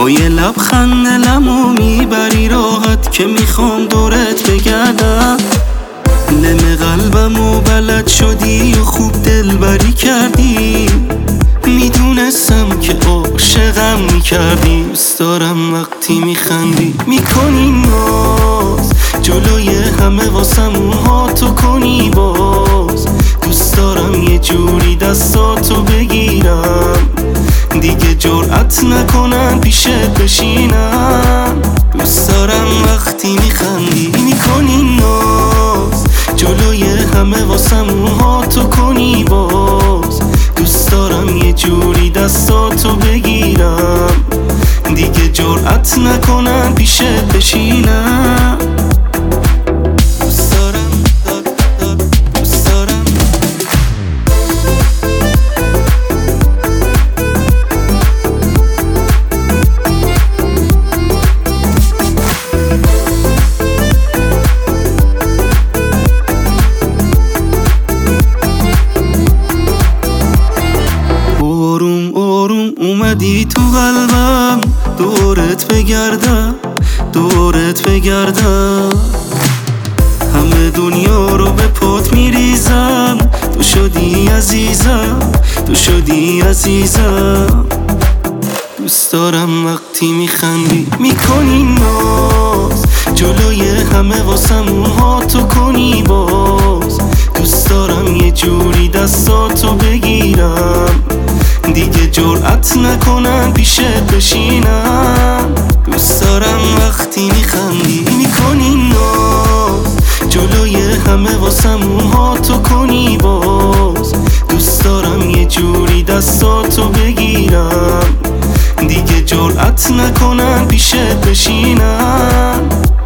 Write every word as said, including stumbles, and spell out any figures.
با یه لبخند دلمو میبری راحت که میخوام دورت بگردم. نم قلبمو بلد شدی و خوب دلبری کردی، میدونستم که عاشقم میکردی. دوست دارم وقتی میخندی میکنی ناز، جلوی همه واسم موهاتو کنی باز. دوست دارم یه جوری دستاتو بگیرم، دیگه جرأت نکنم پیشت بشینم. دوست دارم وقتی میخندی میکنی ناز، جلوی همه واسم موهاتو کنی باز. دوست دارم یه جوری دستاتو بگیرم، دیگه جرأت نکنم پیشت بشینم. اومدی تو قلبم، دورت بگردم دورت بگردم. همه دنیا رو به پات میریزم، تو شدی عزیزم تو شدی عزیزم. دوست دارم وقتی میخندی میکنی ناز، جلوی همه واسم موهاتو کنی باز. دوست دارم یه جوری دستاتو بگیرم، دیگه جرأت نکنم پیشت بشینم. دوست دارم وقتی میخندی میکنی ناز، جلوی همه واسم موهاتو کنی باز. دوست دارم یه جوری دستاتو بگیرم، دیگه جرأت نکنم پیشت بشینم.